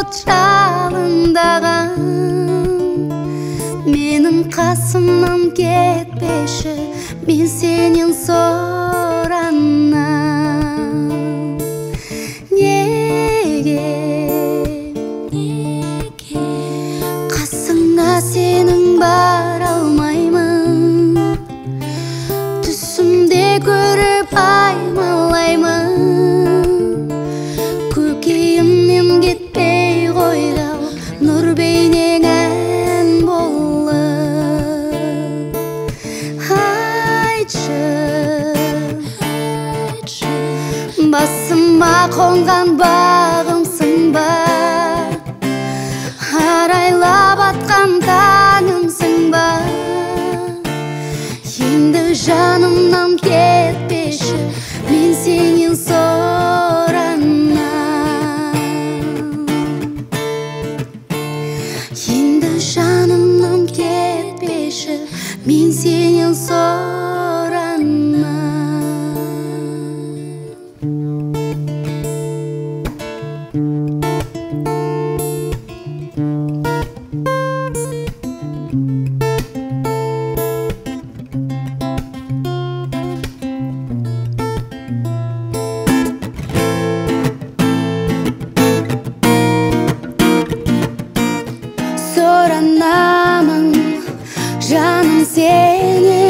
от жалындаған, менің қасымнан кетпеші, мен сенен соранам. Неге қасыңа сенің бара алмаймын, түсімде көріп аймалаймын, көкейімнен кетпей қойдау нұр бейнең ән болып. Айтшы, басыма қонған бағымсың ба, арайлап атқан таңымсың ба, енді жанымнан кетпеші, мен сенен соранам. Енді жанымнан кетпеші, мен сенен соранам. Соранамын жаным сенен,